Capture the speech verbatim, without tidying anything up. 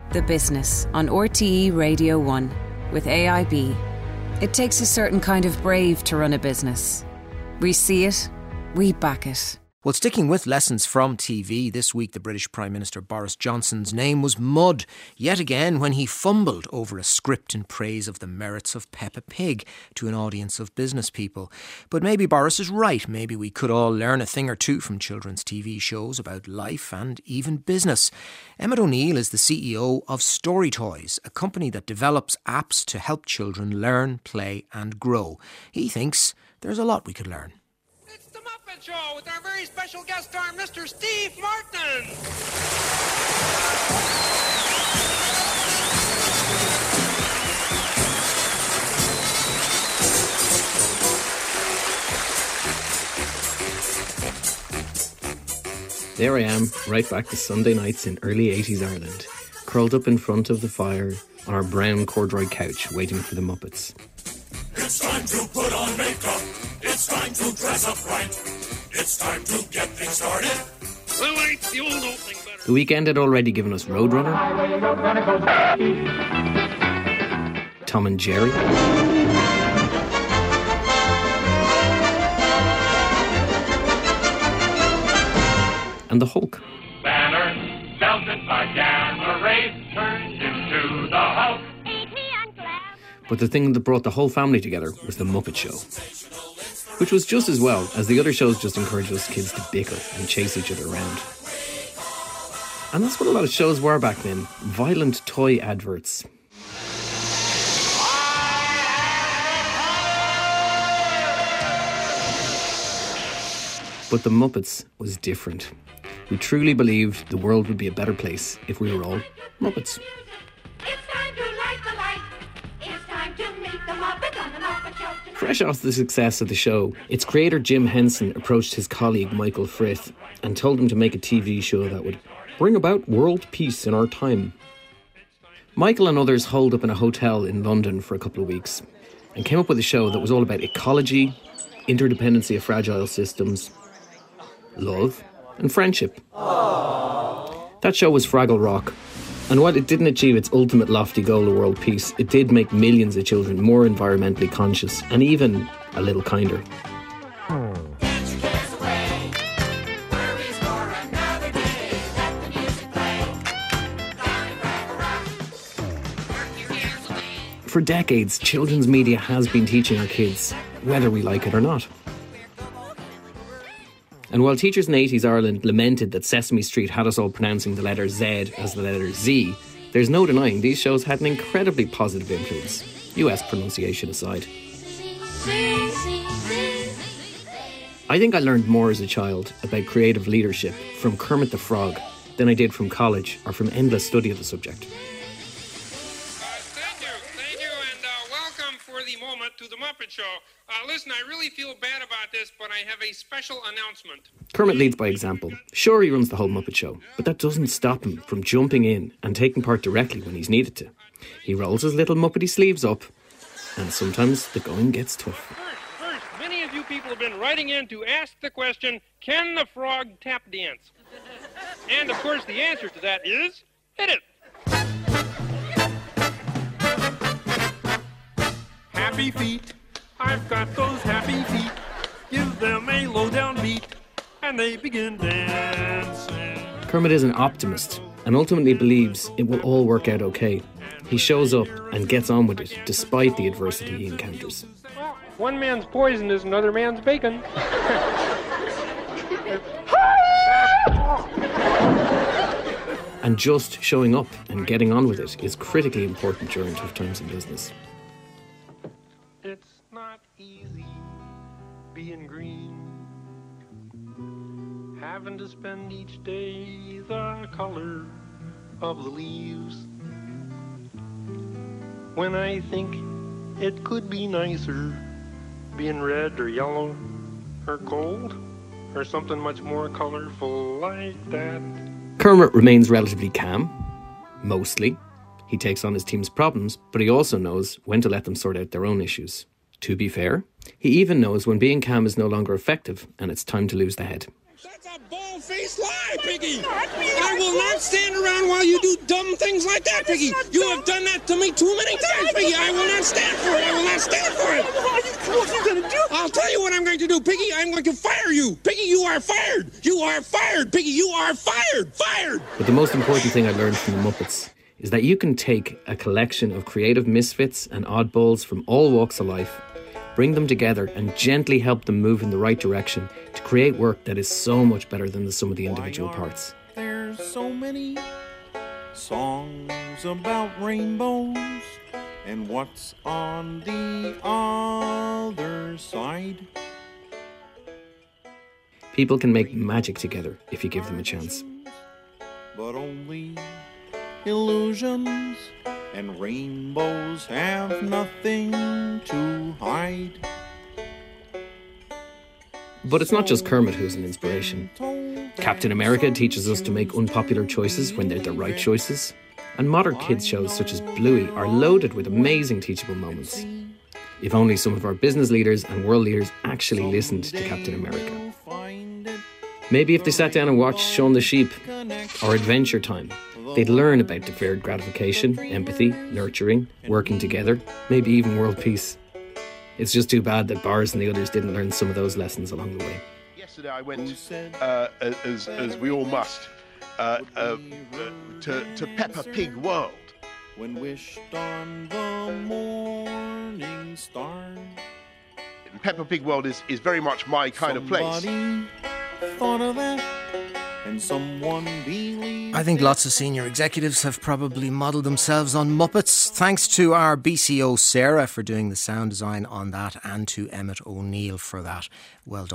The Business on R T E Radio one with A I B. It takes a certain kind of brave to run a business. We see it, we back it. Well, sticking with lessons from T V, this week the British Prime Minister Boris Johnson's name was mud, yet again when he fumbled over a script in praise of the merits of Peppa Pig to an audience of business people. But maybe Boris is right. Maybe we could all learn a thing or two from children's T V shows about life and even business. Emmett O'Neill is the C E O of Story Toys, a company that develops apps to help children learn, play and grow. He thinks there's a lot we could learn. Show with our very special guest star, Mister Steve Martin. There I am, right back to Sunday nights in early eighties Ireland, curled up in front of the fire on our brown corduroy couch, waiting for the Muppets. It's time to put on makeup. It's time to dress up right. It's time to get things started. Well, like the old opening better. The weekend had already given us Roadrunner, Tom and Jerry, and the Hulk. Banner, belted by Gamma Ray, turned into the Hulk. But the thing that brought the whole family together was the Muppet Show, which was just as well, as the other shows just encouraged us kids to bicker and chase each other around. And that's what a lot of shows were back then, violent toy adverts. But the Muppets was different. We truly believed the world would be a better place if we were all Muppets. Fresh off the success of the show, its creator Jim Henson approached his colleague Michael Frith and told him to make a T V show that would bring about world peace in our time. Michael and others holed up in a hotel in London for a couple of weeks and came up with a show that was all about ecology, interdependency of fragile systems, love and friendship. That show was Fraggle Rock. And while it didn't achieve its ultimate lofty goal of world peace, it did make millions of children more environmentally conscious and even a little kinder. For decades, children's media has been teaching our kids, whether we like it or not. And while teachers in eighties Ireland lamented that Sesame Street had us all pronouncing the letter Z as the letter Z, there's no denying these shows had an incredibly positive influence, U S pronunciation aside. I think I learned more as a child about creative leadership from Kermit the Frog than I did from college or from endless study of the subject. To the Muppet Show. Uh, listen, I really feel bad about this, but I have a special announcement. Kermit leads by example. Sure, he runs the whole Muppet Show, but that doesn't stop him from jumping in and taking part directly when he's needed to. He rolls his little Muppety sleeves up, and sometimes the going gets tough. First, first, many of you people have been writing in to ask the question, can the frog tap dance? And, of course, the answer to that is, hit it. Happy feet, I've got those happy feet. Give them a low-down beat, and they begin dancing. Kermit is an optimist and ultimately believes it will all work out okay. He shows up and gets on with it, despite the adversity he encounters. Well, one man's poison is another man's bacon. And just showing up and getting on with it is critically important during tough times in business. It's not easy being green, having to spend each day the color of the leaves. When I think it could be nicer being red or yellow or gold or something much more colorful like that. Kermit remains relatively calm, mostly. He takes on his team's problems, but he also knows when to let them sort out their own issues. To be fair, he even knows when being calm is no longer effective and it's time to lose the head. That's a bull Face lie, Piggy! I will not stand around while you do dumb things like that, Piggy! You have done that to me too many times, Piggy! I will not stand for it! I will not stand for it! What are you going to do? I'll tell you what I'm going to do, Piggy! I'm going to fire you! Piggy, you are fired! You are fired! Piggy, you are fired! Fired! But the most important thing I learned from the Muppets is that you can take a collection of creative misfits and oddballs from all walks of life, bring them together and gently help them move in the right direction to create work that is so much better than the sum of the individual parts. There's so many songs about rainbows and what's on the other side. People can make magic together if you give them a chance. But only illusions, and rainbows have nothing to hide. But it's not just Kermit who's an inspiration. Captain America teaches us to make unpopular choices when they're the right choices. And modern kids shows such as Bluey are loaded with amazing teachable moments. If only some of our business leaders and world leaders actually listened to Captain America. Maybe if they sat down and watched Shaun the Sheep or Adventure Time, they'd learn about deferred gratification, empathy, nurturing, working together, maybe even world peace. It's just too bad that Boris and the others didn't learn some of those lessons along the way. Yesterday I went, uh, as, as we all must, uh, uh, uh, to, to Peppa Pig World. When wished on the morning star. Peppa Pig World is, is very much my kind of place. Thought of that, and someone believed. I think lots of senior executives have probably modelled themselves on Muppets. Thanks to our B C O Sarah for doing the sound design on that, and to Emmett O'Neill for that. Well done.